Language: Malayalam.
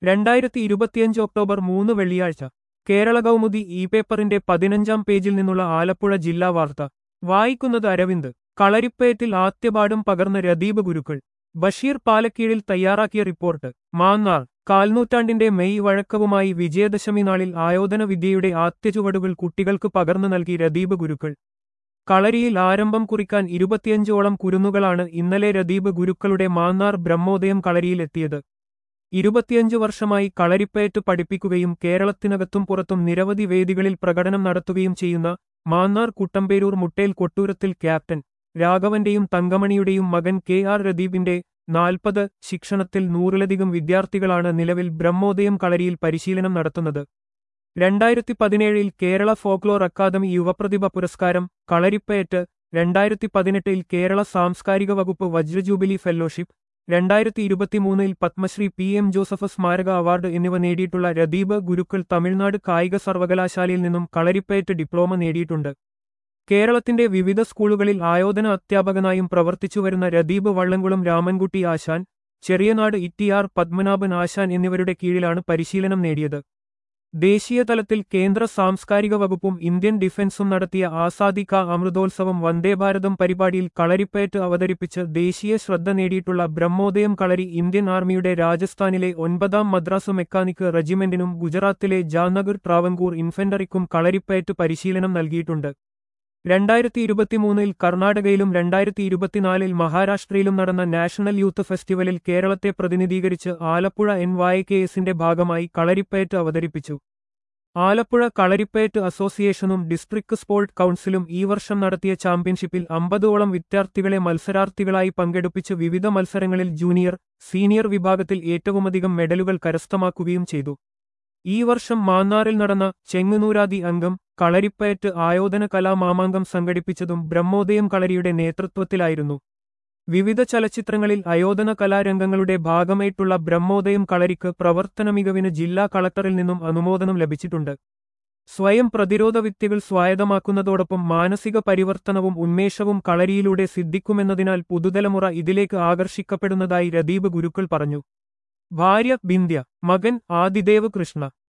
2025 ഒക്ടോബർ 3 വെള്ളിയാഴ്ച കേരള കൗമുദി ഇ പേപ്പറിന്റെ 15-ാം പേജിൽ നിന്നുള്ള ആലപ്പുഴ ജില്ലാ വാർത്ത വായിക്കുന്നത് അരവിന്ദ്. കളരിപ്പയറ്റിൽ ആദ്യപാഠം പകർന്ന് രദീപ് ഗുരുക്കൾ. ബഷീർ പാലക്കീഴിൽ തയ്യാറാക്കിയ റിപ്പോർട്ട്. മാന്നാർ. കാൽനൂറ്റാണ്ടിന്റെ മെയ് വഴക്കവുമായി വിജയദശമി നാളിൽ ആയോധന വിദ്യയുടെ ആദ്യചുവടുകൾ കുട്ടികൾക്ക് പകർന്നു നൽകി രദീപ് ഗുരുക്കൾ. കളരിയിൽ ആരംഭം കുറിക്കാൻ 25ഓളം കുരുന്നുകളാണ് ഇന്നലെ രദീപ് ഗുരുക്കളുടെ മാന്നാർ ബ്രഹ്മോദയം കളരിയിലെത്തിയത്. 25 വർഷമായി കളരിപ്പയറ്റ് പഠിപ്പിക്കുകയും കേരളത്തിനകത്തും പുറത്തും നിരവധി വേദികളിൽ പ്രകടനം നടത്തുകയും ചെയ്യുന്ന മാന്നാർ കുട്ടമ്പേരൂർ മുട്ടേൽ കൊട്ടൂരത്തിൽ ക്യാപ്റ്റൻ രാഘവന്റെയും തങ്കമണിയുടെയും മകൻ കെ.ആർ. രദീപിന്റെ 40 ശിക്ഷണത്തിൽ 100-ലധികം വിദ്യാർത്ഥികളാണ് നിലവിൽ ബ്രഹ്മോദയം കളരിയിൽ പരിശീലനം നടത്തുന്നത്. 2017-ൽ കേരള ഫോക്ലോർ അക്കാദമി യുവപ്രതിഭ പുരസ്കാരം, കളരിപ്പയറ്റ്, 2018-ൽ കേരള സാംസ്കാരിക വകുപ്പ് വജ്രജൂബിലി ഫെല്ലോഷിപ്പ്, 2023-ൽ പത്മശ്രീ പി.എം. ജോസഫ് സ്മാരക അവാർഡ് എന്നിവ നേടിയിട്ടുള്ള രദീപ് ഗുരുക്കൾ തമിഴ്നാട് കായിക സർവകലാശാലയിൽ നിന്നും കളരിപ്പയറ്റ് ഡിപ്ലോമ നേടിയിട്ടുണ്ട്. കേരളത്തിന്റെ വിവിധ സ്കൂളുകളിൽ ആയോധന അധ്യാപകനായും പ്രവർത്തിച്ചുവരുന്ന രദീപ് വള്ളംകുളം രാമൻകുട്ടി ആശാൻ, ചെറിയനാട് ഇ.ടി.ആർ. പത്മനാഭൻ ആശാൻ എന്നിവരുടെ കീഴിലാണ് പരിശീലനം നേടിയത്. ദേശീയതലത്തിൽ കേന്ദ്ര സാംസ്കാരിക വകുപ്പും ഇന്ത്യൻ ഡിഫൻസും നടത്തിയ ആസാദി കാ അമൃതോത്സവം വന്ദേഭാരതം പരിപാടിയിൽ കളരിപ്പയറ്റ് അവതരിപ്പിച്ച് ദേശീയ ശ്രദ്ധ നേടിയിട്ടുള്ള ബ്രഹ്മോദയം കളരി ഇന്ത്യൻ ആർമിയുടെ രാജസ്ഥാനിലെ 9ാം മദ്രാസ് മെക്കാനിക് റെജിമെന്റിനും ഗുജറാത്തിലെ ജാംനഗർ ട്രാവൻകൂർ ഇൻഫൻട്രിക്കും കളരിപ്പയറ്റ് പരിശീലനം നൽകിയിട്ടുണ്ട്. 2023-ൽ കർണാടകയിലും 2024-ൽ മഹാരാഷ്ട്രയിലും നടന്ന നാഷണൽ യൂത്ത് ഫെസ്റ്റിവലിൽ കേരളത്തെ പ്രതിനിധീകരിച്ച് ആലപ്പുഴ NYKSന്റെ ഭാഗമായി കളരിപ്പയറ്റ് അവതരിപ്പിച്ചു. ആലപ്പുഴ കളരിപ്പയറ്റ് അസോസിയേഷനും ഡിസ്ട്രിക്ട് സ്പോർട് കൗൺസിലും ഈ വർഷം നടത്തിയ ചാമ്പ്യൻഷിപ്പിൽ 50ഓളം വിദ്യാർത്ഥികളെ മത്സരാർത്ഥികളായി പങ്കെടുപ്പിച്ച് വിവിധ മത്സരങ്ങളിൽ ജൂനിയർ, സീനിയർ വിഭാഗത്തിൽ ഏറ്റവുമധികം മെഡലുകൾ കരസ്ഥമാക്കുകയും ചെയ്തു. ഈ വർഷം മാന്നാറിൽ നടന്ന ചെങ്ങന്നൂരാദി അംഗം കളരിപ്പയറ്റ് ആയോധന കലാമാമാങ്കം സംഘടിപ്പിച്ചതും ബ്രഹ്മോദയം കളരിയുടെ നേതൃത്വത്തിലായിരുന്നു. വിവിധ ചലച്ചിത്രങ്ങളിൽ ആയോധന കലാരംഗങ്ങളുടെ ഭാഗമായിട്ടുള്ള ബ്രഹ്മോദയം കളരിക്ക് പ്രവർത്തന മികവിന് ജില്ലാ കളക്ടറിൽ നിന്നും അനുമോദനം ലഭിച്ചിട്ടുണ്ട്. സ്വയം പ്രതിരോധ വിദ്യകൾ സ്വായത്തമാക്കുന്നതോടൊപ്പം മാനസിക പരിവർത്തനവും ഉന്മേഷവും കളരിയിലൂടെ സിദ്ധിക്കുമെന്നതിനാൽ പുതുതലമുറ ഇതിലേക്ക് ആകർഷിക്കപ്പെടുന്നതായി രദീപ് ഗുരുക്കൾ പറഞ്ഞു. ഭാര്യ ബിന്ധ്യ, മകൻ ആദിദേവ് കൃഷ്ണ.